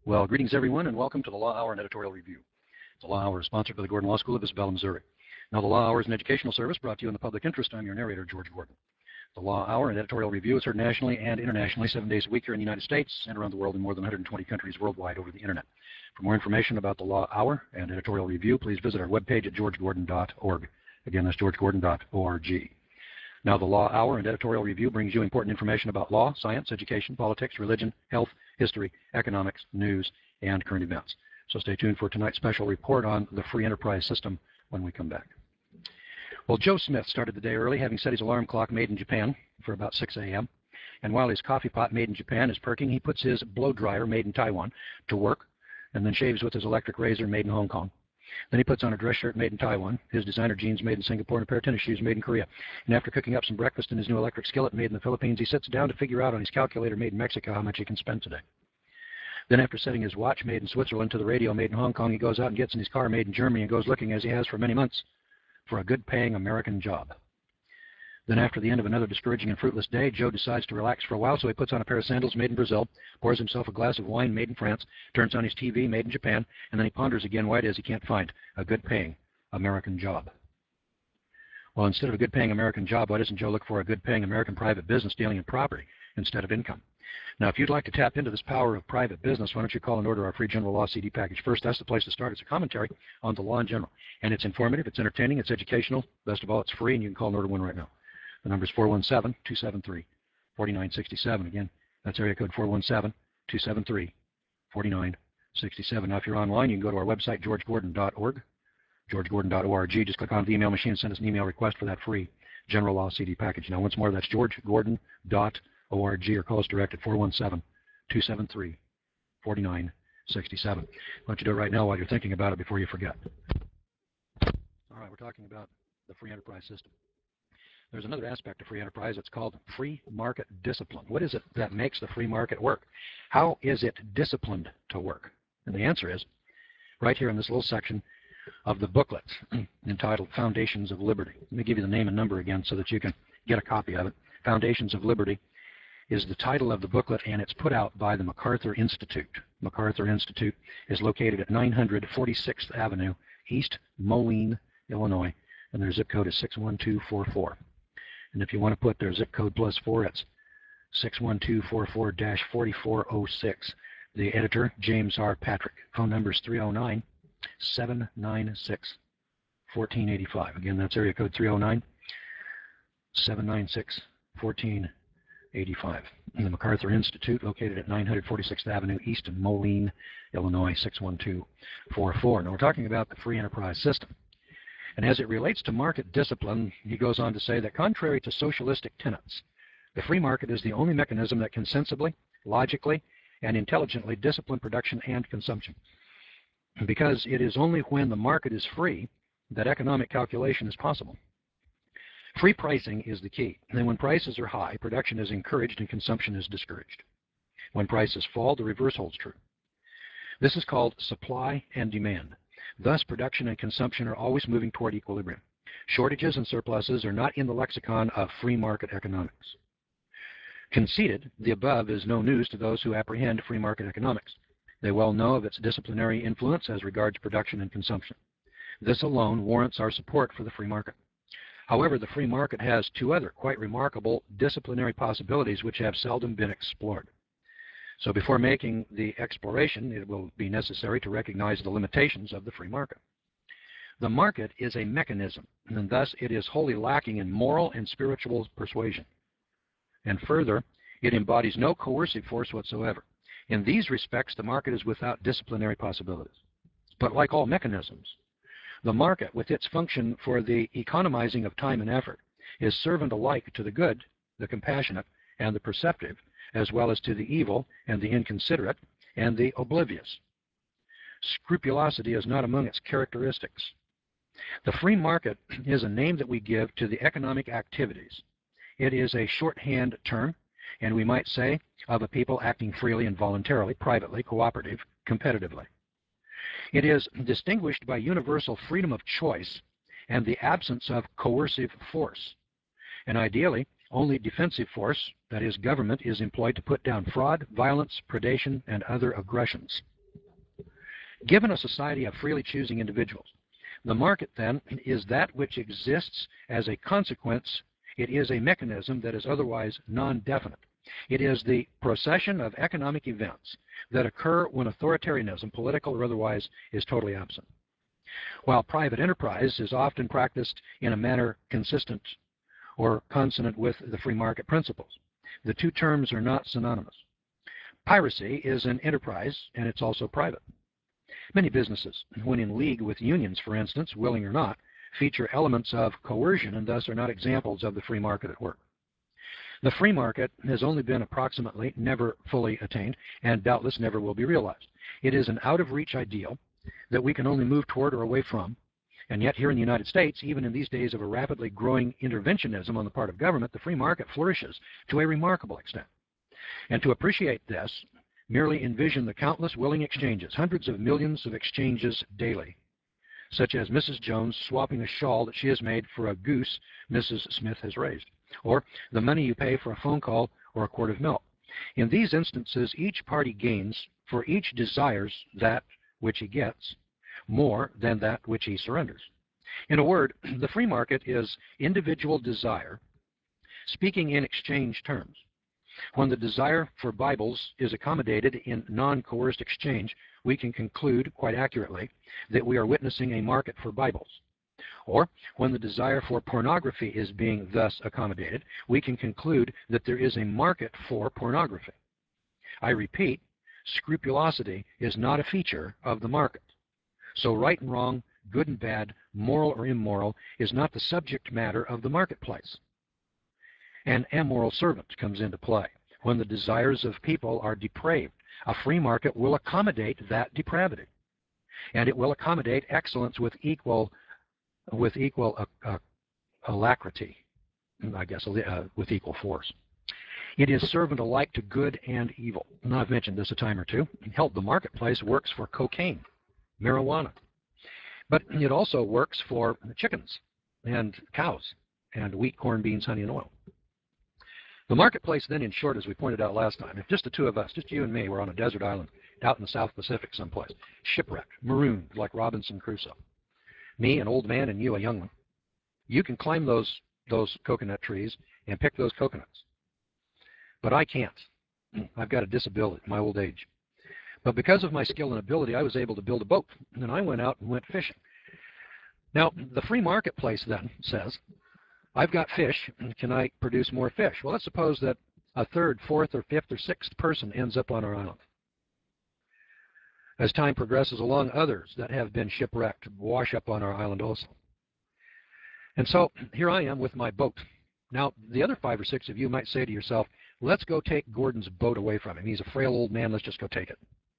Well, greetings everyone, and welcome to the Law Hour and Editorial Review. The Law Hour is sponsored by the Gordon Law School of Isabella, Missouri. Now, the Law Hour is an educational service brought to you in the public interest. I'm your narrator, George Gordon. The Law Hour and Editorial Review is heard nationally and internationally 7 days a week here in the United States and around the world in more than 120 countries worldwide over the Internet. For more information about the Law Hour and Editorial Review, please visit our webpage at georgegordon.org. Again, that's georgegordon.org. Now, the Law Hour and Editorial Review brings you important information about law, science, education, politics, religion, health, history, economics, news, and current events. So stay tuned for tonight's special report on the free enterprise system when we come back. Well, Joe Smith started the day early, having set his alarm clock made in Japan for about 6 a.m. And while his coffee pot made in Japan is perking, he puts his blow dryer made in Taiwan to work and then shaves with his electric razor made in Hong Kong. Then he puts on a dress shirt made in Taiwan, his designer jeans made in Singapore, and a pair of tennis shoes made in Korea. And after cooking up some breakfast in his new electric skillet made in the Philippines, he sits down to figure out on his calculator made in Mexico how much he can spend today. Then after setting his watch made in Switzerland to the radio made in Hong Kong, he goes out and gets in his car made in Germany and goes looking, as he has for many months, for a good-paying American job. Then after the end of another discouraging and fruitless day, Joe decides to relax for a while, so he puts on a pair of sandals made in Brazil, pours himself a glass of wine made in France, turns on his TV made in Japan, and then he ponders again why it is he can't find a good-paying American job. Well, instead of a good-paying American job, why doesn't Joe look for a good-paying American private business dealing in property instead of income? Now, if you'd like to tap into this power of private business, why don't you call and order our free General Law CD package first? That's the place to start. It's a commentary on the law in general. And it's informative, it's entertaining, it's educational. Best of all, it's free, and you can call and order one right now. The number is 417-273-4967. Again, that's area code 417-273-4967. Now, if you're online, you can go to our website, georgegordon.org, georgegordon.org. Just click on the email machine and send us an email request for that free General Law CD package. Now, once more, that's georgegordon.org, or call us direct at 417-273-4967. Why don't you do it right now while you're thinking about it before you forget. All right, we're talking about the free enterprise system. There's another aspect of free enterprise. It's called free market discipline. What is it that makes the free market work? How is it disciplined to work? And the answer is right here in this little section of the booklet entitled Foundations of Liberty. Let me give you the name and number again so that you can get a copy of it. Foundations of Liberty is the title of the booklet, and it's put out by the MacArthur Institute. MacArthur Institute is located at 900 46th Avenue, East Moline, Illinois, and their zip code is 61244. And if you want to put their zip code plus 4, it's 61244-4406. The editor, James R. Patrick. Phone number is 309-796-1485. Again, that's area code 309-796-1485. And the MacArthur Institute, located at 946th Avenue, East Moline, Illinois, 61244. Now, we're talking about the free enterprise system. And as it relates to market discipline, he goes on to say that contrary to socialistic tenets, the free market is the only mechanism that can sensibly, logically, and intelligently discipline production and consumption. Because it is only when the market is free that economic calculation is possible. Free pricing is the key. And then when prices are high, production is encouraged and consumption is discouraged. When prices fall, the reverse holds true. This is called supply and demand. Thus, production and consumption are always moving toward equilibrium. Shortages and surpluses are not in the lexicon of free market economics. Conceded, the above is no news to those who apprehend free market economics. They well know of its disciplinary influence as regards production and consumption. This alone warrants our support for the free market. However, the free market has two other quite remarkable disciplinary possibilities which have seldom been explored. So before making the exploration, it will be necessary to recognize the limitations of the free market. The market is a mechanism, and thus it is wholly lacking in moral and spiritual persuasion. And further, it embodies no coercive force whatsoever. In these respects, the market is without disciplinary possibilities. But like all mechanisms, the market, with its function for the economizing of time and effort, is servant alike to the good, the compassionate, and the perceptive, as well as to the evil and the inconsiderate and the oblivious. Scrupulosity is not among its characteristics. The free market is a name that we give to the economic activities. It is a shorthand term, and we might say, of a people acting freely and voluntarily, privately, cooperative, competitively. It is distinguished by universal freedom of choice and the absence of coercive force. And ideally, only defensive force, that is, government, is employed to put down fraud, violence, predation, and other aggressions. Given a society of freely choosing individuals, the market then is that which exists as a consequence. It is a mechanism that is otherwise non-definite. It is the procession of economic events that occur when authoritarianism, political or otherwise, is totally absent. While private enterprise is often practiced in a manner consistent or consonant with the free market principles, the two terms are not synonymous. Piracy is an enterprise, and it's also private. Many businesses, when in league with unions, for instance, willing or not, feature elements of coercion and thus are not examples of the free market at work. The free market has only been approximately, never fully attained, and doubtless never will be realized. It is an out-of-reach ideal that we can only move toward or away from, and yet here in the United States, even in these days of a rapidly growing interventionism on the part of government, the free market flourishes to a remarkable extent. And to appreciate this, merely envision the countless willing exchanges, hundreds of millions of exchanges daily, such as Mrs. Jones swapping a shawl that she has made for a goose Mrs. Smith has raised, or the money you pay for a phone call or a quart of milk. In these instances, each party gains, for each desires that which he gets more than that which he surrenders. In a word, the free market is individual desire speaking in exchange terms. When the desire for Bibles is accommodated in non-coerced exchange, we can conclude quite accurately that we are witnessing a market for Bibles. Or when the desire for pornography is being thus accommodated, we can conclude that there is a market for pornography. I repeat, scrupulosity is not a feature of the market. So right and wrong, good and bad, moral or immoral, is not the subject matter of the marketplace. An amoral servant comes into play. When the desires of people are depraved, a free market will accommodate that depravity. And it will accommodate excellence with equal alacrity, I guess, with equal force. It is servant alike to good and evil. Now, I've mentioned this a time or two. Hell, the marketplace works for cocaine, marijuana. But it also works for chickens and cows and wheat, corn, beans, honey, and oil. The marketplace then, in short, as we pointed out last time, if just the two of us, just you and me, were on a desert island out in the South Pacific someplace, shipwrecked, marooned like Robinson Crusoe, me, an old man, and you, a young one, you can climb those coconut trees and pick those coconuts. But I can't. I've got a disability, my old age. But because of my skill and ability, I was able to build a boat, and I went out and went fishing. Now, the free marketplace then says, I've got fish, can I produce more fish? Well, let's suppose that a third, fourth, or fifth, or sixth person ends up on our island. As time progresses along, others that have been shipwrecked wash up on our island also. And so here I am with my boat. Now, the other 5 or 6 of you might say to yourself, let's go take Gordon's boat away from him. He's a frail old man, let's just go take it.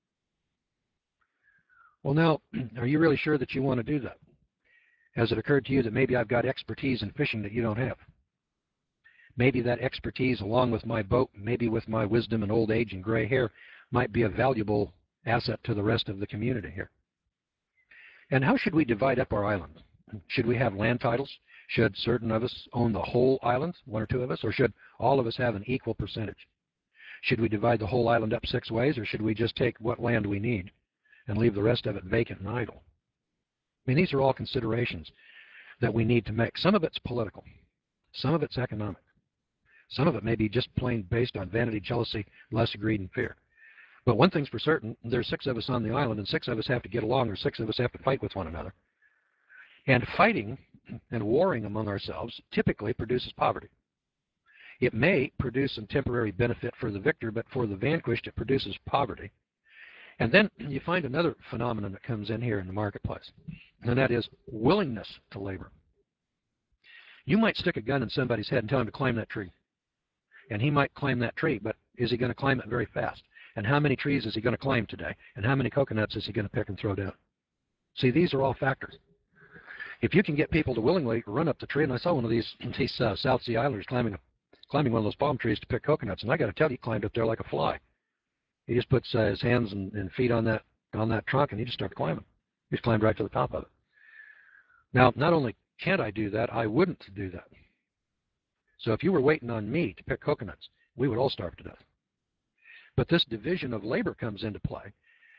Well, now, are you really sure that you want to do that? Has it occurred to you that maybe I've got expertise in fishing that you don't have? Maybe that expertise, along with my boat, maybe with my wisdom and old age and gray hair, might be a valuable asset to the rest of the community here. And how should we divide up our island? Should we have land titles? Should certain of us own the whole island, 1 or 2 of us, or should all of us have an equal percentage? Should we divide the whole island up 6 ways, or should we just take what land we need and leave the rest of it vacant and idle? I mean, these are all considerations that we need to make. Some of it's political. Some of it's economic. Some of it may be just plain based on vanity, jealousy, lust, greed, and fear. But one thing's for certain, there's 6 of us on the island, and 6 of us have to get along, or 6 of us have to fight with one another. And fighting and warring among ourselves typically produces poverty. It may produce some temporary benefit for the victor, but for the vanquished, it produces poverty. And then you find another phenomenon that comes in here in the marketplace, and that is willingness to labor. You might stick a gun in somebody's head and tell him to climb that tree. And he might climb that tree, but is he going to climb it very fast? And how many trees is he going to climb today? And how many coconuts is he going to pick and throw down? See, these are all factors. If you can get people to willingly run up the tree, and I saw one of these South Sea Islanders climbing one of those palm trees to pick coconuts, and I got to tell you, he climbed up there like a fly. He just puts his hands and feet on that trunk, and he just started climbing. He just climbed right to the top of it. Now, not only can't I do that, I wouldn't do that. So if you were waiting on me to pick coconuts, we would all starve to death. But this division of labor comes into play,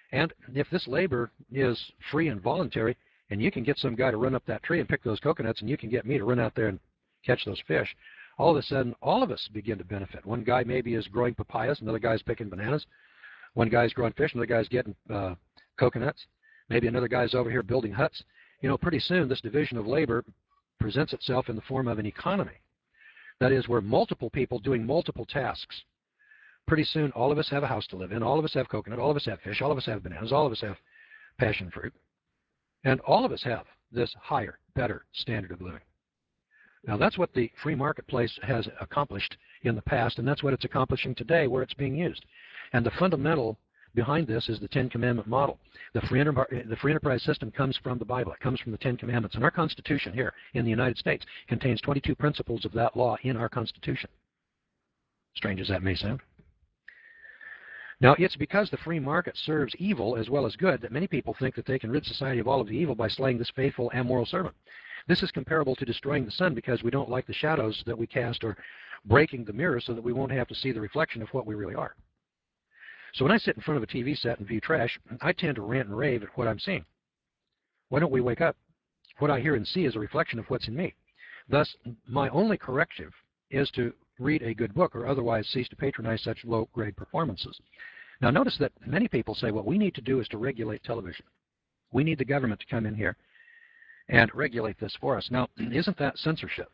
And if this labor is free and voluntary, and you can get some guy to run up that tree and pick those coconuts, and you can get me to run out there and catch those fish, all of a sudden, all of us begin to benefit. One guy maybe is growing papayas, another guy's picking bananas. One guy's growing fish, another guy's getting coconuts. Maybe another guy's over here building huts. You know, pretty soon this division of labor presents itself in the form of an economy. That is, where multiple people doing multiple tasks. Pretty soon, all of us have a house to live in. All of us have coconut. All of us have fish. All of us have bananas. All of us have passion fruit. And all of us have this higher, better standard of living. Now, that's what the free marketplace has accomplished in the past, and that's what it's accomplishing today where it's being used. And the fundamental behind this is the Ten Commandment model. The free enterprise system comes from the Bible. It comes from the Ten Commandments. And our Constitution here in the United States contains 22 principles of that law in our Constitution. Strange as that may sound. Now, it's because the free market serves evil as well as good that many people think that they can rid society of all of the evil by slaying this faithful and moral servant. This is comparable to destroying the sun because we don't like the shadows that we cast, or breaking the mirror so that we won't have to see the reflection of what we really are. So when I sit in front of a TV set and view trash, I tend to rant and rave at what I'm seeing. Why don't we wake up? What I hear and see is a reflection of what's in me. Thus, my only corrective is to read a good book, or otherwise cease to patronize such low-grade performances. Now notice that many people say what we need to do is to regulate television. We need the government to come in here and regulate this for us. Now, isn't that censorship?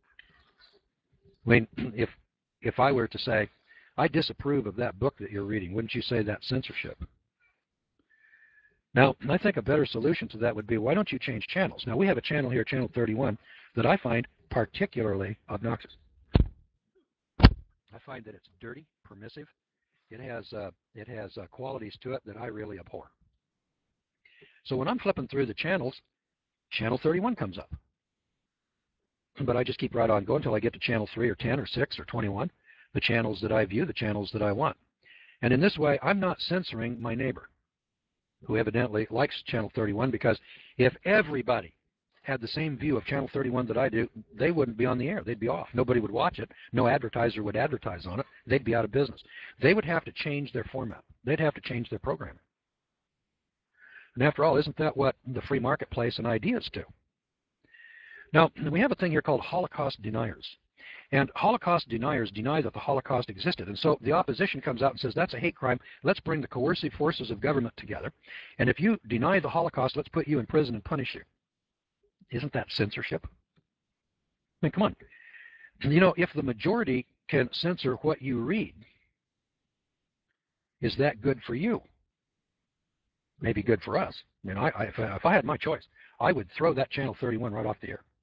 I mean, if I were to say, I disapprove of that book that you're reading, wouldn't you say that's censorship? Now, I think a better solution to that would be, why don't you change channels? Now, we have a channel here, Channel 31, that I find particularly obnoxious. I find that it's dirty, permissive. It has qualities to it that I really abhor. So when I'm flipping through the channels, Channel 31 comes up. But I just keep right on going until I get to Channel 3 or 10 or 6 or 21, the channels that I view, the channels that I want. And in this way, I'm not censoring my neighbor, who evidently likes Channel 31, because if everybody had the same view of Channel 31 that I do, they wouldn't be on the air. They'd be off. Nobody would watch it. No advertiser would advertise on it. They'd be out of business. They would have to change their format. They'd have to change their programming. And after all, isn't that what the free marketplace and ideas do? Now, we have a thing here called Holocaust deniers. And Holocaust deniers deny that the Holocaust existed. And so the opposition comes out and says, that's a hate crime. Let's bring the coercive forces of government together. And if you deny the Holocaust, let's put you in prison and punish you. Isn't that censorship? I mean, come on. You know, if the majority can censor what you read, is that good for you? Maybe good for us. I mean, if I had my choice, I would throw that Channel 31 right off the air.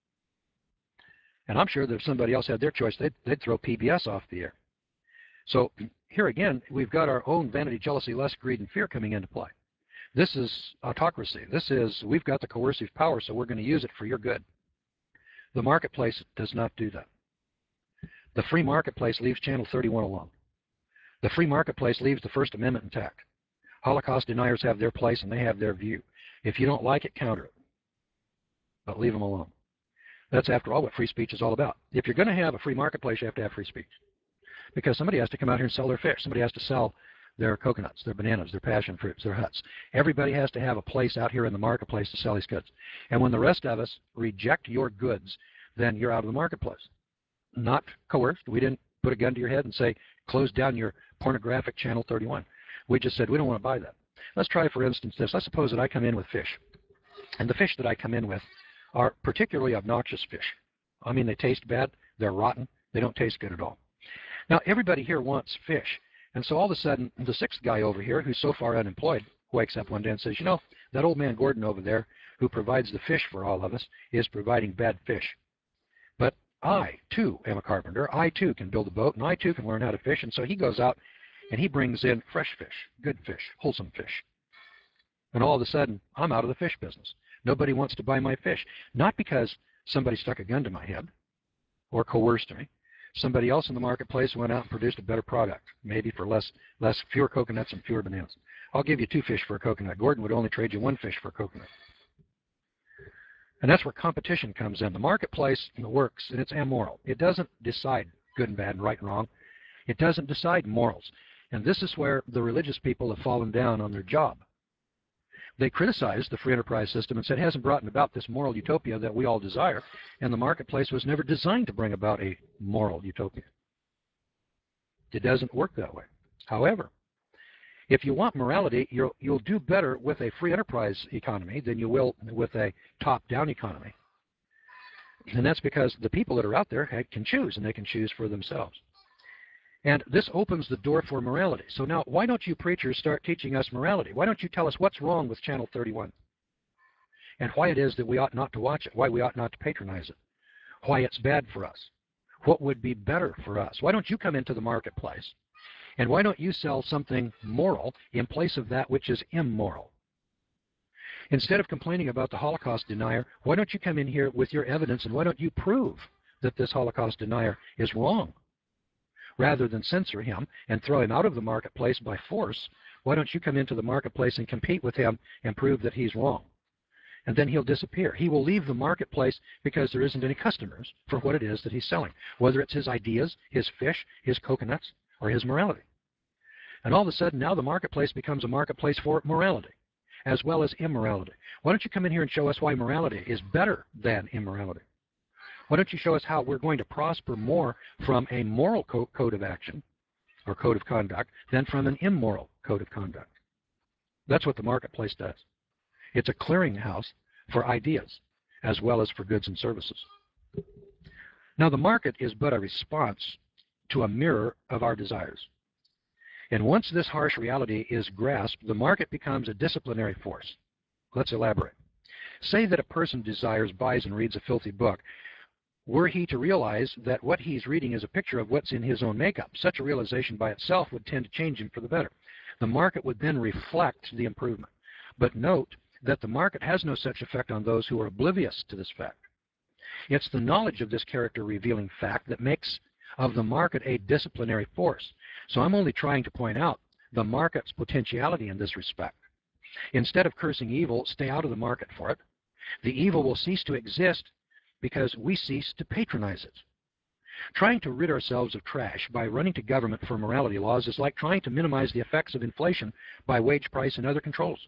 And I'm sure that if somebody else had their choice, they'd throw PBS off the air. So here again, we've got our own vanity, jealousy, lust, greed, and fear coming into play. This is autocracy. This is, we've got the coercive power, so we're going to use it for your good. The marketplace does not do that. The free marketplace leaves Channel 31 alone. The free marketplace leaves the First Amendment intact. Holocaust deniers have their place and they have their view. If you don't like it, counter it. But leave them alone. That's, after all, what free speech is all about. If you're going to have a free marketplace, you have to have free speech. Because somebody has to come out here and sell their fish. Somebody has to sell their coconuts, their bananas, their passion fruits, their huts. Everybody has to have a place out here in the marketplace to sell these goods. And when the rest of us reject your goods, then you're out of the marketplace. Not coerced. We didn't put a gun to your head and say, close down your pornographic Channel 31. We just said, we don't want to buy that. Let's try, for instance, this. Let's suppose that I come in with fish. And the fish that I come in with are particularly obnoxious fish. I mean, they taste bad. They're rotten. They don't taste good at all. Now, everybody here wants fish. And so all of a sudden, the sixth guy over here, who's so far unemployed, wakes up one day and says, you know, that old man Gordon over there, who provides the fish for all of us, is providing bad fish. But I, too, am a carpenter. I, too, can build a boat, and I, too, can learn how to fish. And so he goes out and he brings in fresh fish, good fish, wholesome fish. And all of a sudden, I'm out of the fish business. Nobody wants to buy my fish. Not because somebody stuck a gun to my head or coerced me. Somebody else in the marketplace went out and produced a better product, maybe for fewer coconuts and fewer bananas. I'll give you 2 fish for a coconut. Gordon would only trade you 1 fish for a coconut. And that's where competition comes in. The marketplace works, and it's amoral. It doesn't decide good and bad and right and wrong. It doesn't decide morals. And this is where the religious people have fallen down on their job. They criticized the free enterprise system and said it hasn't brought about this moral utopia that we all desire, and the marketplace was never designed to bring about a moral utopia. It doesn't work that way. However, if you want morality, you'll do better with a free enterprise economy than you will with a top-down economy. And that's because the people that are out there can choose, and they can choose for themselves. And this opens the door for morality. So now, why don't you preachers start teaching us morality? Why don't you tell us what's wrong with Channel 31? And why it is that we ought not to watch it, why we ought not to patronize it, why it's bad for us, what would be better for us? Why don't you come into the marketplace, and why don't you sell something moral in place of that which is immoral? Instead of complaining about the Holocaust denier, why don't you come in here with your evidence, and why don't you prove that this Holocaust denier is wrong? Rather than censor him and throw him out of the marketplace by force, why don't you come into the marketplace and compete with him and prove that he's wrong? And then he'll disappear. He will leave the marketplace because there isn't any customers for what it is that he's selling, whether it's his ideas, his fish, his coconuts, or his morality. And all of a sudden, now the marketplace becomes a marketplace for morality as well as immorality. Why don't you come in here and show us why morality is better than immorality? Why don't you show us how we're going to prosper more from a moral code of action or code of conduct than from an immoral code of conduct? That's what the marketplace does. It's a clearinghouse for ideas as well as for goods and services. Now, the market is but a response to a mirror of our desires. And once this harsh reality is grasped, the market becomes a disciplinary force. Let's elaborate. Say that a person desires, buys, and reads a filthy book. Were he to realize that what he's reading is a picture of what's in his own makeup, such a realization by itself would tend to change him for the better. The market would then reflect the improvement. But note that the market has no such effect on those who are oblivious to this fact. It's the knowledge of this character-revealing fact that makes of the market a disciplinary force. So I'm only trying to point out the market's potentiality in this respect. Instead of cursing evil, stay out of the market for it. The evil will cease to exist because we cease to patronize it. Trying to rid ourselves of trash by running to government for morality laws is like trying to minimize the effects of inflation by wage price and other controls.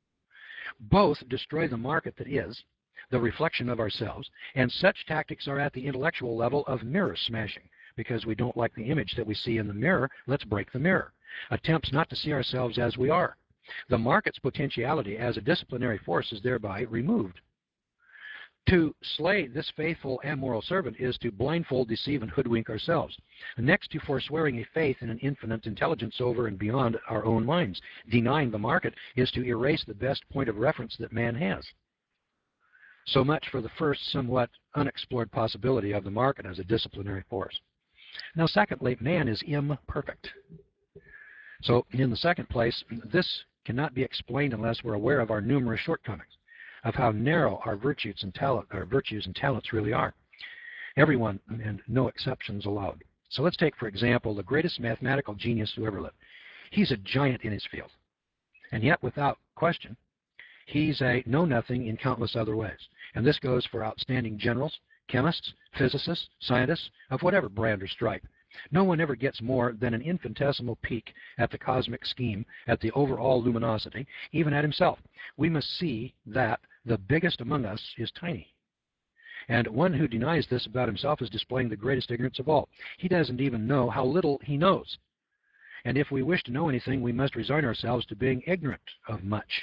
Both destroy the market that is, the reflection of ourselves, and such tactics are at the intellectual level of mirror smashing. Because we don't like the image that we see in the mirror, let's break the mirror. Attempts not to see ourselves as we are. The market's potentiality as a disciplinary force is thereby removed. To slay this faithful and moral servant is to blindfold, deceive, and hoodwink ourselves. Next to forswearing a faith in an infinite intelligence over and beyond our own minds. Denying the market is to erase the best point of reference that man has. So much for the first somewhat unexplored possibility of the market as a disciplinary force. Now, secondly, man is imperfect. So, in the second place, this cannot be explained unless we're aware of our numerous shortcomings, of how narrow our virtues and talents really are. Everyone, and no exceptions allowed. So let's take, for example, the greatest mathematical genius who ever lived. He's a giant in his field. And yet, without question, he's a know-nothing in countless other ways. And this goes for outstanding generals, chemists, physicists, scientists, of whatever brand or stripe. No one ever gets more than an infinitesimal peek at the cosmic scheme, at the overall luminosity, even at himself. We must see that the biggest among us is tiny. And one who denies this about himself is displaying the greatest ignorance of all. He doesn't even know how little he knows. And if we wish to know anything, we must resign ourselves to being ignorant of much.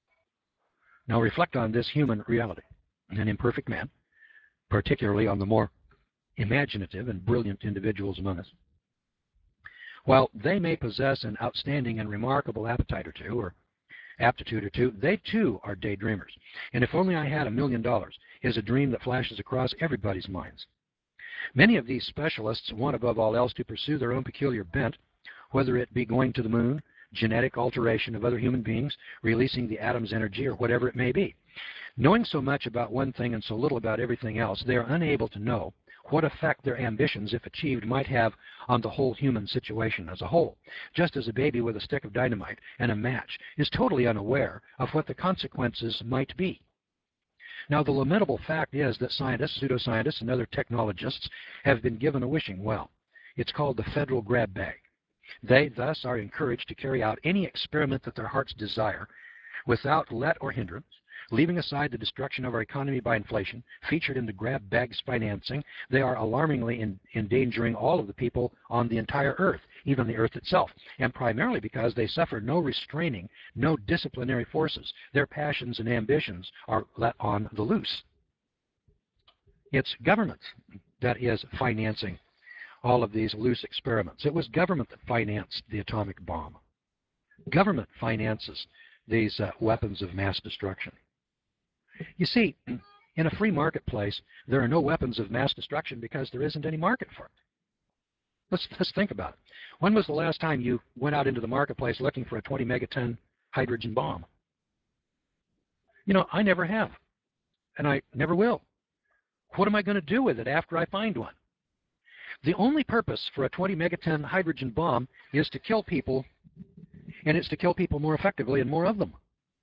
Now reflect on this human reality. An imperfect man, particularly on the more imaginative and brilliant individuals among us. While they may possess an outstanding and remarkable appetite or two, or aptitude or two, they too are daydreamers. And if only I had $1 million is a dream that flashes across everybody's minds. Many of these specialists want above all else to pursue their own peculiar bent, whether it be going to the moon, genetic alteration of other human beings, releasing the atom's energy, or whatever it may be. Knowing so much about one thing and so little about everything else, they are unable to know what effect their ambitions, if achieved, might have on the whole human situation as a whole, just as a baby with a stick of dynamite and a match is totally unaware of what the consequences might be. Now, the lamentable fact is that scientists, pseudoscientists, and other technologists have been given a wishing well. It's called the federal grab bag. They, thus, are encouraged to carry out any experiment that their hearts desire, without let or hindrance, leaving aside the destruction of our economy by inflation, featured in the grab bags financing. They are alarmingly endangering all of the people on the entire earth, even the earth itself, and primarily because they suffer no restraining, no disciplinary forces. Their passions and ambitions are let on the loose. It's government that is financing all of these loose experiments. It was government that financed the atomic bomb. Government finances these weapons of mass destruction. You see, in a free marketplace, there are no weapons of mass destruction because there isn't any market for it. Let's think about it. When was the last time you went out into the marketplace looking for a 20 megaton hydrogen bomb? You know, I never have, and I never will. What am I going to do with it after I find one? The only purpose for a 20 megaton hydrogen bomb is to kill people, and it's to kill people more effectively and more of them.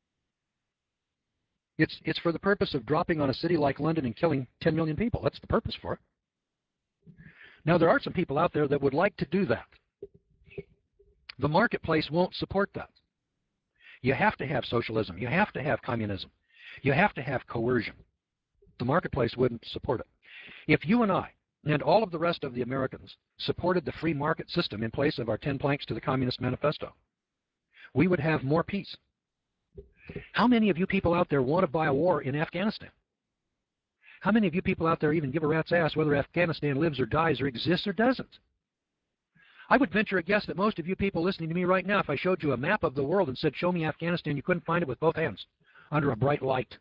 It's for the purpose of dropping on a city like London and killing 10 million people. That's the purpose for it. Now, there are some people out there that would like to do that. The marketplace won't support that. You have to have socialism. You have to have communism. You have to have coercion. The marketplace wouldn't support it. If you and I and all of the rest of the Americans supported the free market system in place of our 10 planks to the Communist Manifesto, we would have more peace. How many of you people out there want to buy a war in Afghanistan? How many of you people out there even give a rat's ass whether Afghanistan lives or dies or exists or doesn't? I would venture a guess that most of you people listening to me right now, if I showed you a map of the world and said, show me Afghanistan, you couldn't find it with both hands under a bright light.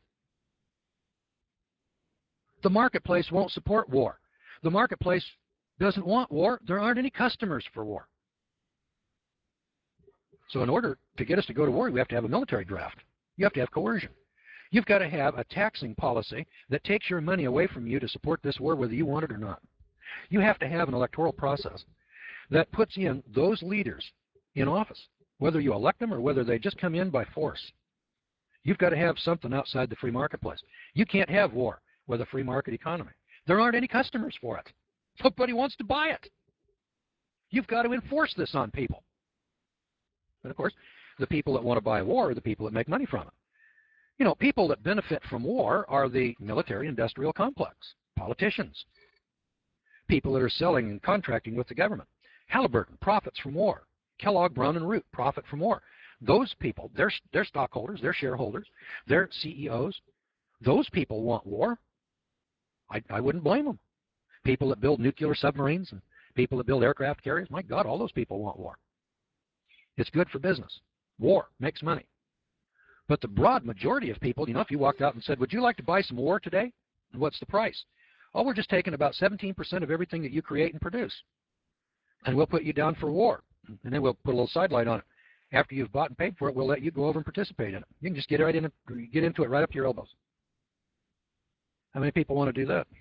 The marketplace won't support war. The marketplace doesn't want war. There aren't any customers for war. So in order to get us to go to war, we have to have a military draft. You have to have coercion. You've got to have a taxing policy that takes your money away from you to support this war whether you want it or not. You have to have an electoral process that puts in those leaders in office, whether you elect them or whether they just come in by force. You've got to have something outside the free marketplace. You can't have war with a free market economy. There aren't any customers for it. Nobody wants to buy it. You've got to enforce this on people. And of course, the people that want to buy war are the people that make money from it. You know, people that benefit from war are the military-industrial complex, politicians, people that are selling and contracting with the government. Halliburton profits from war. Kellogg, Brown & Root profit from war. Those people, they're stockholders, they're shareholders, they're CEOs. Those people want war. I wouldn't blame them. People that build nuclear submarines and people that build aircraft carriers, my God, all those people want war. It's good for business. War makes money. But the broad majority of people, you know, if you walked out and said, would you like to buy some war today? What's the price? Oh, we're just taking about 17% of everything that you create and produce. And we'll put you down for war. And then we'll put a little sidelight on it. After you've bought and paid for it, we'll let you go over and participate in it. You can just get into it right up to your elbows. How many people want to do that?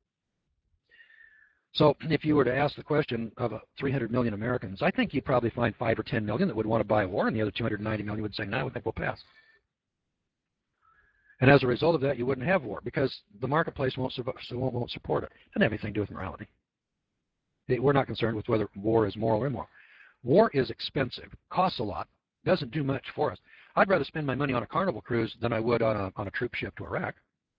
So if you were to ask the question of 300 million Americans, I think you'd probably find 5 or 10 million that would want to buy a war, and the other 290 million would say, no, I think we'll pass. And as a result of that, you wouldn't have war because the marketplace won't support it. It doesn't have anything to do with morality. We're not concerned with whether war is moral or immoral. War is expensive, costs a lot, doesn't do much for us. I'd rather spend my money on a Carnival cruise than I would on a troop ship to Iraq.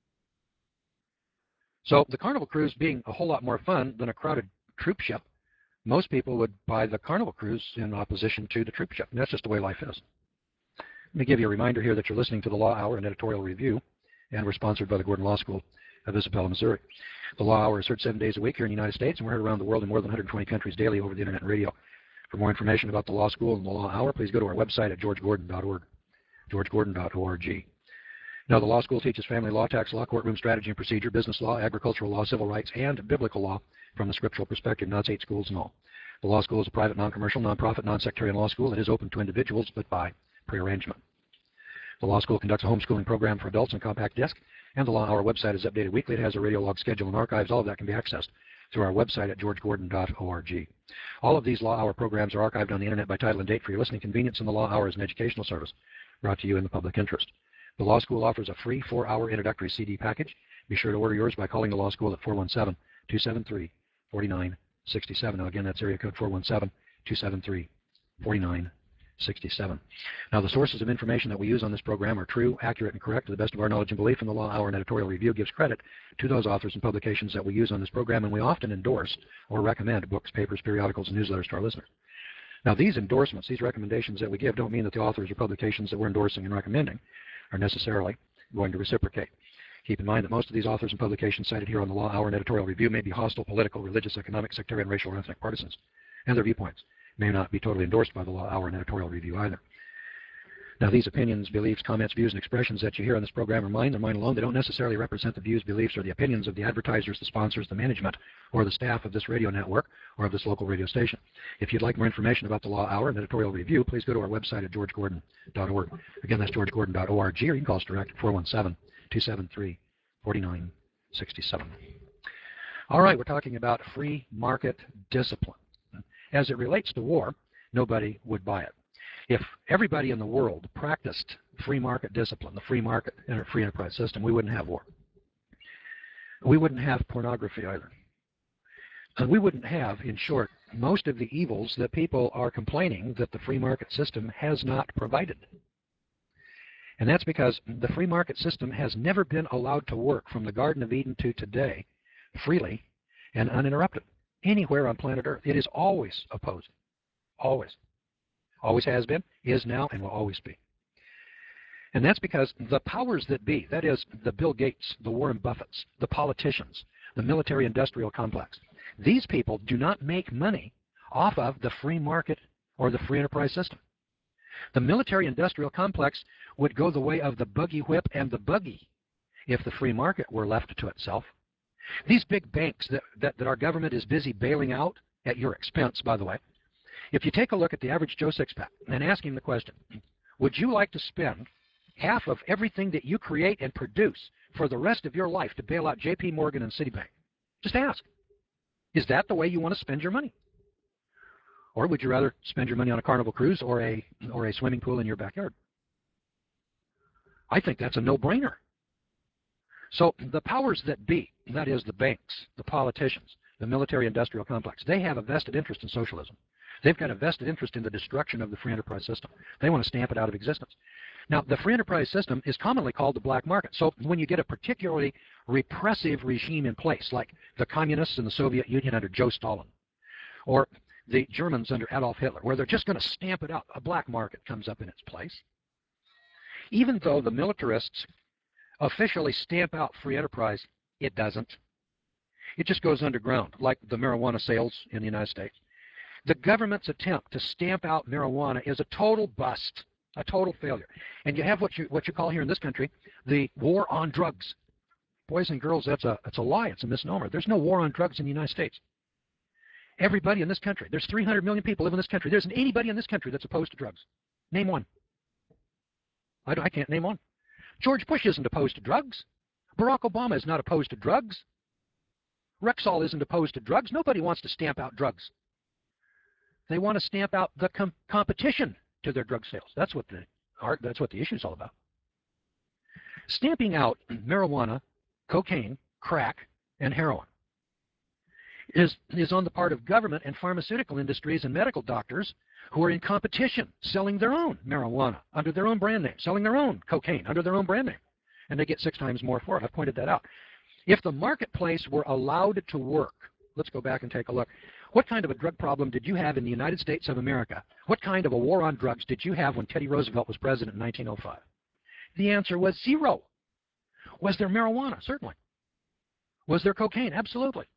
So the Carnival cruise being a whole lot more fun than a crowded troop ship, most people would buy the Carnival cruise in opposition to the troop ship. And that's just the way life is. Let me give you a reminder here that you're listening to the Law Hour, an editorial review, and we're sponsored by the Gordon Law School of Isabella, Missouri. The Law Hour is heard 7 days a week here in the United States, and we're heard around the world in more than 120 countries daily over the internet and radio. For more information about the Law School and the Law Hour, please go to our website at georgegordon.org, georgegordon.org. Now, the law school teaches family law, tax law, courtroom strategy and procedure, business law, agricultural law, civil rights, and biblical law from the scriptural perspective. Now, it's 8 schools in all. The law school is a private, non-commercial, non-profit, non-sectarian law school that is open to individuals, but by prearrangement. The law school conducts a homeschooling program for adults on compact disc, and the Law Hour website is updated weekly. It has a radio log schedule and archives. All of that can be accessed through our website at georgegordon.org. All of these Law Hour programs are archived on the internet by title and date for your listening convenience, and the Law Hour is an educational service brought to you in the public interest. The Law School offers a free 4-hour introductory CD package. Be sure to order yours by calling the Law School at 417-273-4967. Now again, that's area code 417-273-4967. 67. Now, the sources of information that we use on this program are true, accurate, and correct to the best of our knowledge and belief, and the Law Hour and Editorial Review gives credit to those authors and publications that we use on this program, and we often endorse or recommend books, papers, periodicals, and newsletters to our listeners. Now, these endorsements, these recommendations that we give don't mean that the authors or publications that we're endorsing and recommending are necessarily going to reciprocate. Keep in mind that most of these authors and publications cited here on the Law Hour and Editorial Review may be hostile, political, religious, economic, sectarian, racial, or ethnic partisans, and their viewpoints may not be totally endorsed by the Law Hour and Editorial Review either. Now, these opinions, beliefs, comments, views, and expressions that you hear on this program are mine. They're mine alone. They don't necessarily represent the views, beliefs, or the opinions of the advertisers, the sponsors, the management, or the staff of this radio network or of this local radio station. If you'd like more information about the Law Hour and Editorial Review, please go to our website at georgegordon.org. Again, that's georgegordon.org, or you can call us direct at 417-273-4967. All right, we're talking about free market discipline. As it relates to war, nobody would buy it. If everybody in the world practiced free market discipline, the free market and free enterprise system, we wouldn't have war. We wouldn't have pornography either. And we wouldn't have, in short, most of the evils that people are complaining that the free market system has not provided. And that's because the free market system has never been allowed to work from the Garden of Eden to today freely and uninterrupted anywhere on planet Earth. It is always opposed. Always. Always has been, is now, and will always be. And that's because the powers that be, that is the Bill Gates, the Warren Buffetts, the politicians, the military-industrial complex, these people do not make money off of the free market or the free enterprise system. The military-industrial complex would go the way of the buggy whip and the buggy if the free market were left to itself. These big banks that our government is busy bailing out at your expense, by the way, if you take a look at the average Joe Sixpack and ask him the question, would you like to spend half of everything that you create and produce for the rest of your life to bail out J.P. Morgan and Citibank? Just ask. Is that the way you want to spend your money? Or would you rather spend your money on a Carnival cruise or a swimming pool in your backyard? I think that's a no-brainer. So the powers that be, that is the banks, the politicians, the military-industrial complex, they have a vested interest in socialism. They've got a vested interest in the destruction of the free enterprise system. They want to stamp it out of existence. Now, the free enterprise system is commonly called the black market. So when you get a particularly repressive regime in place, like the communists in the Soviet Union under Joe Stalin, or the Germans under Adolf Hitler, where they're just going to stamp it out, a black market comes up in its place. Even though the militarists officially stamp out free enterprise, it doesn't. It just goes underground, like the marijuana sales in the United States. The government's attempt to stamp out marijuana is a total bust, a total failure. And you have what you call here in this country the war on drugs. Boys and girls, that's a lie. It's a misnomer. There's no war on drugs in the United States. Everybody in this country, there's 300 million people live in this country. There isn't anybody in this country that's opposed to drugs. Name one. I can't name one. George Bush isn't opposed to drugs. Barack Obama is not opposed to drugs. Rexall isn't opposed to drugs. Nobody wants to stamp out drugs. They want to stamp out the competition to their drug sales. That's what the issue is all about. Stamping out marijuana, cocaine, crack, and heroin is on the part of government and pharmaceutical industries and medical doctors who are in competition, selling their own marijuana under their own brand name, selling their own cocaine under their own brand name, and they get 6 times more for it. I've pointed that out. If the marketplace were allowed to work, let's go back and take a look. What kind of a drug problem did you have in the United States of America? What kind of a war on drugs did you have when Teddy Roosevelt was president in 1905? The answer was zero. Was there marijuana? Certainly. Was there cocaine? Absolutely.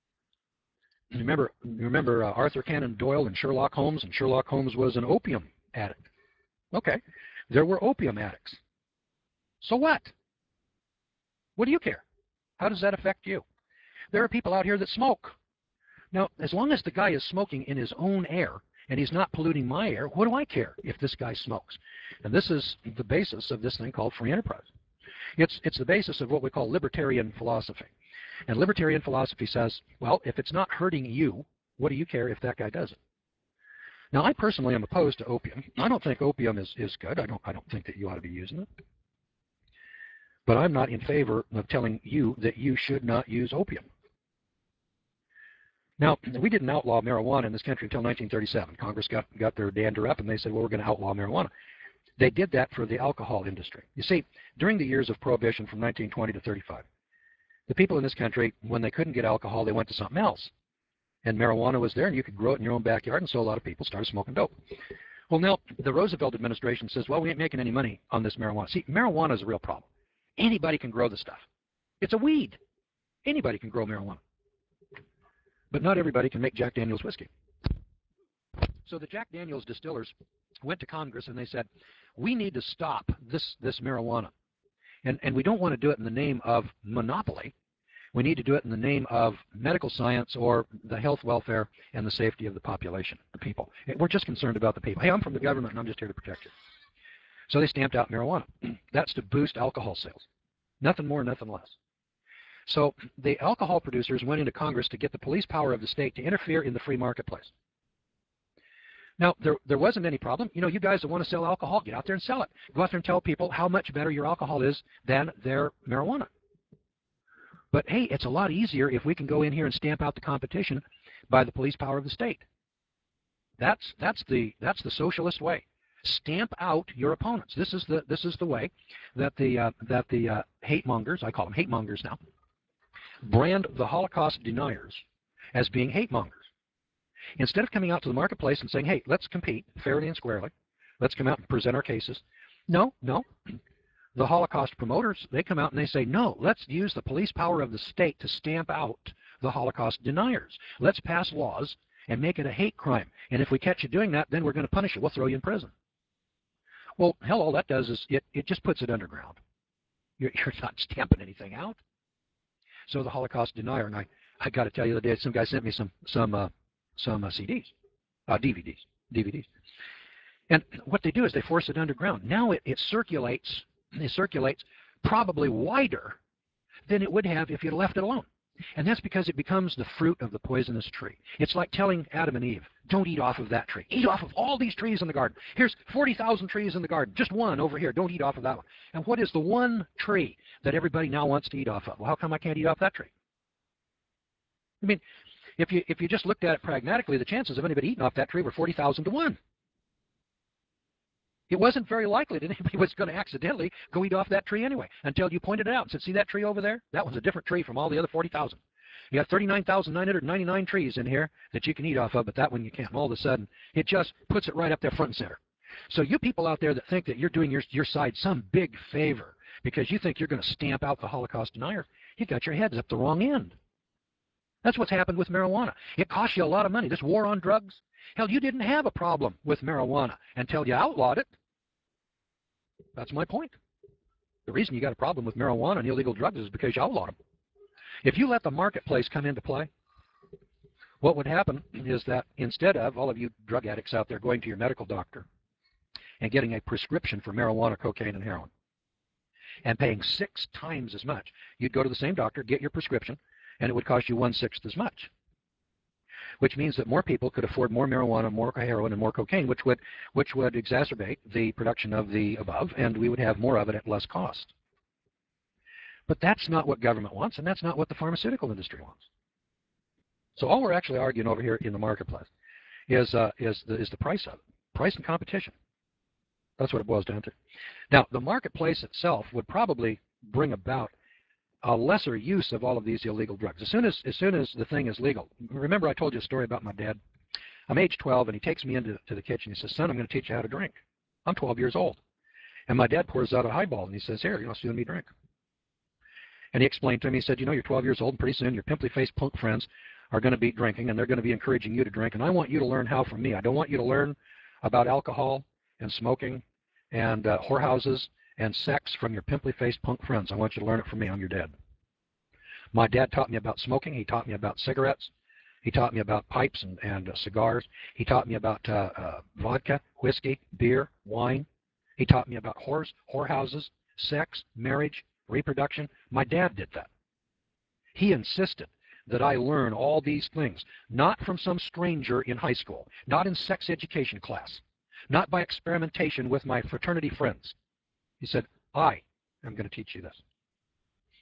Remember Arthur Conan Doyle and Sherlock Holmes, and Sherlock Holmes was an opium addict. Okay, there were opium addicts. So what? What do you care? How does that affect you? There are people out here that smoke. Now, as long as the guy is smoking in his own air and he's not polluting my air, what do I care if this guy smokes? And this is the basis of this thing called free enterprise. It's the basis of what we call libertarian philosophy. And libertarian philosophy says, well, if it's not hurting you, what do you care if that guy does it? Now, I personally am opposed to opium. I don't think opium is good. I don't think that you ought to be using it. But I'm not in favor of telling you that you should not use opium. Now, we didn't outlaw marijuana in this country until 1937. Congress got their dander up, and they said, well, we're going to outlaw marijuana. They did that for the alcohol industry. You see, during the years of Prohibition from 1920 to 35, the people in this country, when they couldn't get alcohol, they went to something else. And marijuana was there, and you could grow it in your own backyard, and so a lot of people started smoking dope. Well, now, the Roosevelt administration says, well, we ain't making any money on this marijuana. See, marijuana is a real problem. Anybody can grow the stuff. It's a weed. Anybody can grow marijuana. But not everybody can make Jack Daniel's whiskey. So the Jack Daniel's distillers went to Congress, and they said, we need to stop this marijuana. And we don't want to do it in the name of monopoly. We need to do it in the name of medical science or the health, welfare, and the safety of the population, the people. We're just concerned about the people. Hey, I'm from the government, and I'm just here to protect you. So they stamped out marijuana. That's to boost alcohol sales. Nothing more, nothing less. So the alcohol producers went into Congress to get the police power of the state to interfere in the free marketplace. Now, there wasn't any problem. You know, you guys that want to sell alcohol, get out there and sell it. Go out there and tell people how much better your alcohol is than their marijuana. But hey, it's a lot easier if we can go in here and stamp out the competition by the police power of the state. That's the socialist way. Stamp out your opponents. This is the way that the hate mongers, I call them hate mongers now, brand the Holocaust deniers as being hate mongers. Instead of coming out to the marketplace and saying, hey, let's compete fairly and squarely, let's come out and present our cases. No. The Holocaust promoters, they come out and they say, no, let's use the police power of the state to stamp out the Holocaust deniers. Let's pass laws and make it a hate crime. And if we catch you doing that, then we're going to punish you. We'll throw you in prison. Well, hell, all that does is it just puts it underground. You're not stamping anything out. So the Holocaust denier, and I got to tell you the other day, some guy sent me some CDs, DVDs. And what they do is they force it underground. Now it circulates probably wider than it would have if you'd left it alone. And that's because it becomes the fruit of the poisonous tree. It's like telling Adam and Eve, don't eat off of that tree. Eat off of all these trees in the garden. Here's 40,000 trees in the garden. Just one over here. Don't eat off of that one. And what is the one tree that everybody now wants to eat off of? Well, how come I can't eat off that tree? I mean, if you just looked at it pragmatically, the chances of anybody eating off that tree were 40,000 to 1. It wasn't very likely that anybody was going to accidentally go eat off that tree anyway, until you pointed it out and said, see that tree over there? That one's a different tree from all the other 40,000. You have 39,999 trees in here that you can eat off of, but that one you can't. And all of a sudden, it just puts it right up there front and center. So you people out there that think that you're doing your side some big favor because you think you're going to stamp out the Holocaust denier, you got your heads up the wrong end. That's what's happened with marijuana. It costs you a lot of money. This war on drugs, hell, you didn't have a problem with marijuana until you outlawed it. That's my point. The reason you got a problem with marijuana and illegal drugs is because you outlawed them. If you let the marketplace come into play, what would happen is that instead of all of you drug addicts out there going to your medical doctor and getting a prescription for marijuana, cocaine, and heroin and paying 6 times as much, you'd go to the same doctor, get your prescription, and it would cost you 1/6 as much. Which means that more people could afford more marijuana, more heroin, and more cocaine, which would exacerbate the production of the above, and we would have more of it at less cost. But that's not what government wants, and that's not what the pharmaceutical industry wants. So all we're actually arguing over here in the marketplace is the price of it, price and competition. That's what it boils down to. Now, the marketplace itself would probably bring about a lesser use of all of these illegal drugs. As soon as the thing is legal. Remember I told you a story about my dad. I'm age 12, and he takes me into the kitchen. He says, son, I'm going to teach you how to drink. I'm 12 years old. And my dad pours out a highball, and he says, here, let's do me drink. And he explained to me, he said, you know, you're 12 years old, and pretty soon your pimply-faced punk friends are going to be drinking, and they're going to be encouraging you to drink. And I want you to learn how from me. I don't want you to learn about alcohol and smoking and whorehouses and sex from your pimply-faced punk friends. I want you to learn it from me. I'm your dad. My dad taught me about smoking. He taught me about cigarettes. He taught me about pipes and cigars. He taught me about vodka, whiskey, beer, wine. He taught me about whorehouses, sex, marriage, reproduction. My dad did that. He insisted that I learn all these things, not from some stranger in high school, not in sex education class, not by experimentation with my fraternity friends. He said, I am going to teach you this.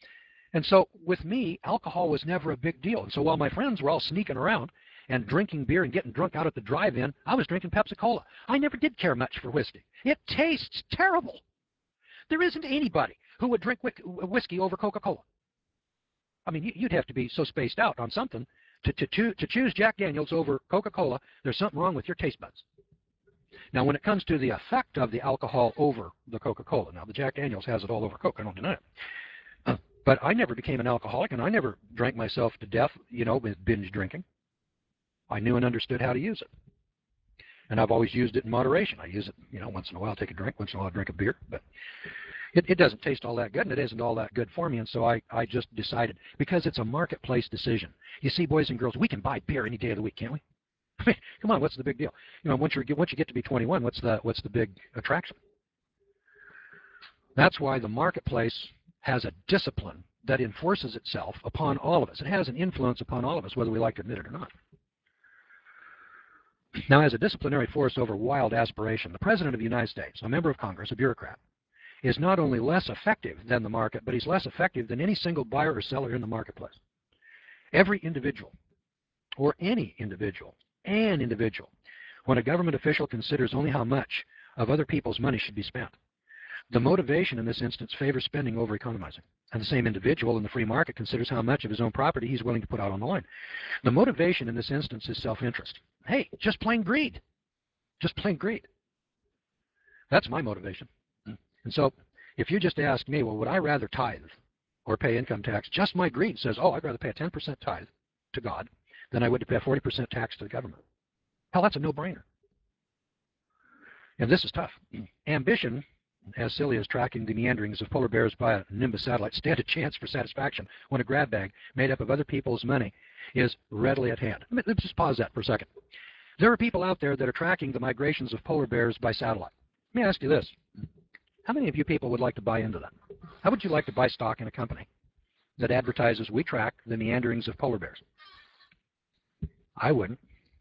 And so with me, alcohol was never a big deal. And so while my friends were all sneaking around and drinking beer and getting drunk out at the drive-in, I was drinking Pepsi-Cola. I never did care much for whiskey. It tastes terrible. There isn't anybody who would drink whiskey over Coca-Cola. I mean, you'd have to be so spaced out on something to choose Jack Daniels over Coca-Cola. There's something wrong with your taste buds. Now, when it comes to the effect of the alcohol over the Coca-Cola, now the Jack Daniels has it all over Coke, I don't deny it. But I never became an alcoholic, and I never drank myself to death, with binge drinking. I knew and understood how to use it. And I've always used it in moderation. I use it, once in a while, take a drink, once in a while, drink a beer. But it doesn't taste all that good, and it isn't all that good for me. And so I just decided, because it's a marketplace decision. You see, boys and girls, we can buy beer any day of the week, can't we? I mean, come on, what's the big deal? Once you get to be 21, what's the big attraction? That's why the marketplace has a discipline that enforces itself upon all of us. It has an influence upon all of us, whether we like to admit it or not. Now, as a disciplinary force over wild aspiration, the President of the United States, a member of Congress, a bureaucrat, is not only less effective than the market, but he's less effective than any single buyer or seller in the marketplace. Every individual, or any individual, an individual, when a government official considers only how much of other people's money should be spent, the motivation in this instance favors spending over economizing. And the same individual in the free market considers how much of his own property he's willing to put out on the line. The motivation in this instance is self-interest. Hey, just plain greed. Just plain greed. That's my motivation. And so if you just ask me, well, would I rather tithe or pay income tax? Just my greed says, oh, I'd rather pay a 10% tithe to God than I would to pay a 40% tax to the government. Hell, that's a no-brainer. And this is tough. Ambition, as silly as tracking the meanderings of polar bears by a Nimbus satellite, stand a chance for satisfaction when a grab bag made up of other people's money is readily at hand. Let's just pause that for a second. There are people out there that are tracking the migrations of polar bears by satellite. Let me ask you this. How many of you people would like to buy into that? How would you like to buy stock in a company that advertises we track the meanderings of polar bears? I wouldn't.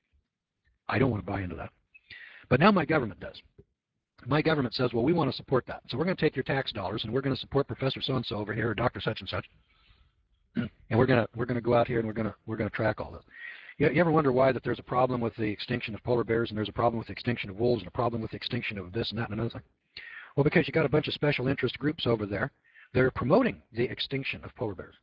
I don't want to buy into that. But now my government does. My government says, well, we want to support that. So we're going to take your tax dollars and we're going to support Professor so-and-so over here, or Dr. such and such. And we're going to go out here and we're going to track all this. You ever wonder why that there's a problem with the extinction of polar bears, and there's a problem with the extinction of wolves, and a problem with the extinction of this and that and another thing? Well, because you got a bunch of special interest groups over there that are promoting the extinction of polar bears.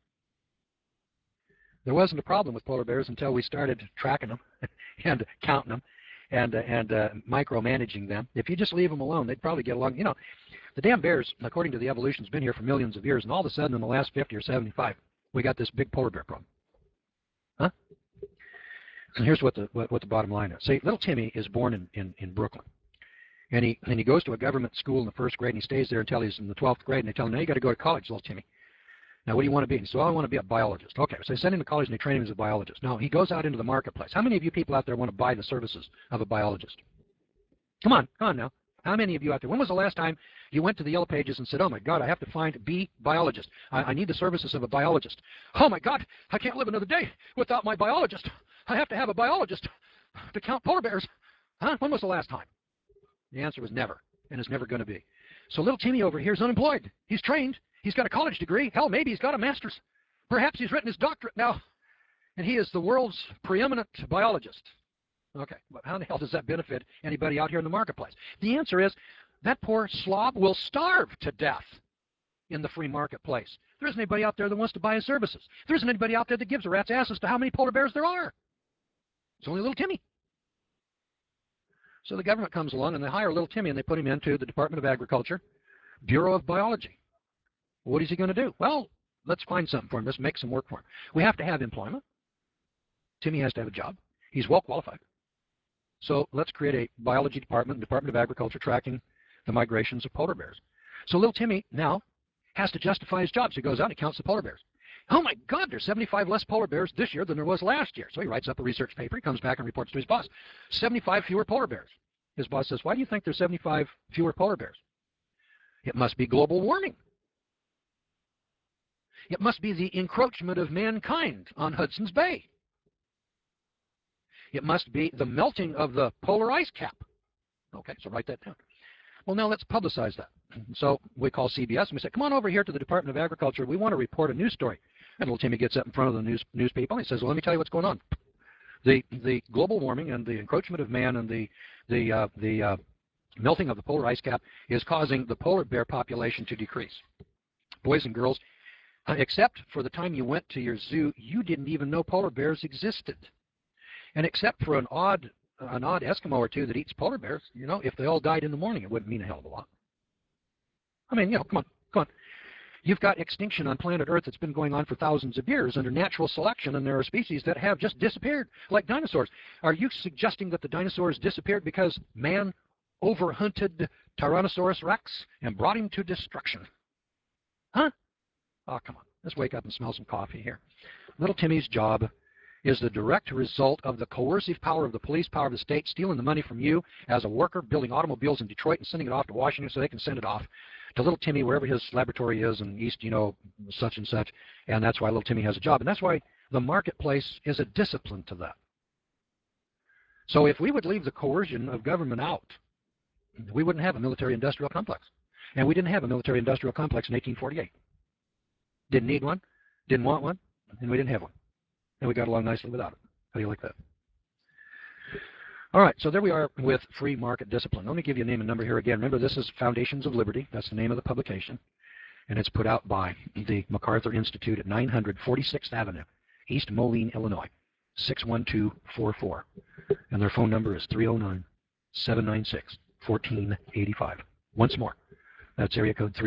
There wasn't a problem with polar bears until we started tracking them and counting them and micromanaging them. If you just leave them alone, they'd probably get along. The damn bears, according to the evolution, has been here for millions of years, and all of a sudden in the last 50 or 75, we got this big polar bear problem. Huh? And here's what the bottom line is. Say, little Timmy is born in Brooklyn. And he goes to a government school in the first grade, and he stays there until he's in the 12th grade, and they tell him, now you got to go to college, little Timmy. Now, what do you want to be? And he says, well, I want to be a biologist. Okay, so they send him to college and they train him as a biologist. Now, he goes out into the marketplace. How many of you people out there want to buy the services of a biologist? Come on now. How many of you out there? When was the last time you went to the Yellow Pages and said, oh my God, I have to find a biologist. I need the services of a biologist. Oh my God, I can't live another day without my biologist. I have to have a biologist to count polar bears. Huh? When was the last time? The answer was never, and it's never going to be. So little Timmy over here is unemployed. He's trained. He's got a college degree. Hell, maybe he's got a master's. Perhaps he's written his doctorate now, and he is the world's preeminent biologist. Okay, but how the hell does that benefit anybody out here in the marketplace? The answer is that poor slob will starve to death in the free marketplace. There isn't anybody out there that wants to buy his services. There isn't anybody out there that gives a rat's ass as to how many polar bears there are. It's only little Timmy. So the government comes along and they hire little Timmy and they put him into the Department of Agriculture, Bureau of Biology. What is he going to do? Well, let's find something for him. Let's make some work for him. We have to have employment. Timmy has to have a job. He's well qualified. So let's create a biology department, Department of Agriculture, tracking the migrations of polar bears. So little Timmy now has to justify his job. So he goes out and he counts the polar bears. Oh my God, there's 75 less polar bears this year than there was last year. So he writes up a research paper. He comes back and reports to his boss. 75 fewer polar bears. His boss says, why do you think there's 75 fewer polar bears? It must be global warming. It must be the encroachment of mankind on Hudson's Bay. It must be the melting of the polar ice cap. Okay, so write that down. Well, now let's publicize that. So we call CBS and we say, come on over here to the Department of Agriculture. We want to report a news story. And little Timmy gets up in front of the news people and he says, well, let me tell you what's going on. The global warming and the encroachment of man and the melting of the polar ice cap is causing the polar bear population to decrease. Boys and girls, except for the time you went to your zoo, you didn't even know polar bears existed. And except for an odd Eskimo or two that eats polar bears, you know, if they all died in the morning, it wouldn't mean a hell of a lot. I mean, you know, come on. You've got extinction on planet Earth that's been going on for thousands of years under natural selection, and there are species that have just disappeared, like dinosaurs. Are you suggesting that the dinosaurs disappeared because man overhunted Tyrannosaurus rex and brought him to destruction? Huh? Oh, come on. Let's wake up and smell some coffee here. Little Timmy's job is the direct result of the coercive power of the police, power of the state, stealing the money from you as a worker, building automobiles in Detroit and sending it off to Washington so they can send it off to little Timmy wherever his laboratory is in East, you know, such and such. And that's why little Timmy has a job. And that's why the marketplace is a discipline to that. So if we would leave the coercion of government out, we wouldn't have a military-industrial complex. And we didn't have a military-industrial complex in 1848. Didn't need one, didn't want one, and we didn't have one. And we got along nicely without it. How do you like that? All right, so there we are with free market discipline. Let me give you a name and number here again. Remember, this is Foundations of Liberty. That's the name of the publication. And it's put out by the MacArthur Institute at 900 46th Avenue, East Moline, Illinois, 61244. And their phone number is 309-796-1485. Once more, that's area code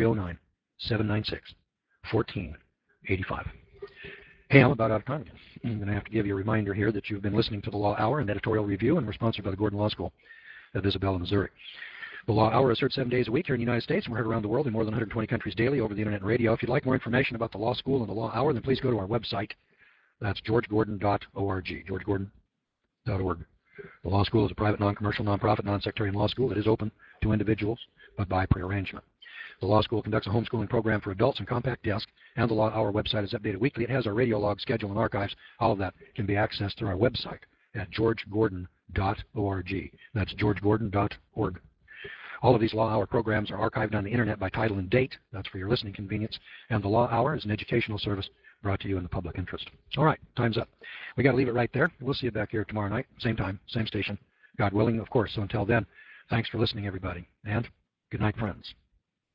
309-796-1485. Hey, I'm about out of time again. I'm going to have to give you a reminder here that you've been listening to the Law Hour and editorial review, and we're sponsored by the Gordon Law School of Isabella, Missouri. The Law Hour is heard 7 days a week here in the United States, and we're heard around the world in more than 120 countries daily over the internet and radio. If you'd like more information about the Law School and the Law Hour, then please go to our website. That's georgegordon.org, georgegordon.org. The Law School is a private, non-commercial, non-profit, non-sectarian law school that is open to individuals, but by prearrangement. The Law School conducts a homeschooling program for adults and compact disc, and the Law Hour website is updated weekly. It has our radio log schedule and archives. All of that can be accessed through our website at georgegordon.org. That's georgegordon.org. All of these Law Hour programs are archived on the internet by title and date. That's for your listening convenience. And the Law Hour is an educational service brought to you in the public interest. All right, time's up. We got to leave it right there. We'll see you back here tomorrow night, same time, same station, God willing, of course. So until then, thanks for listening, everybody, and good night, friends.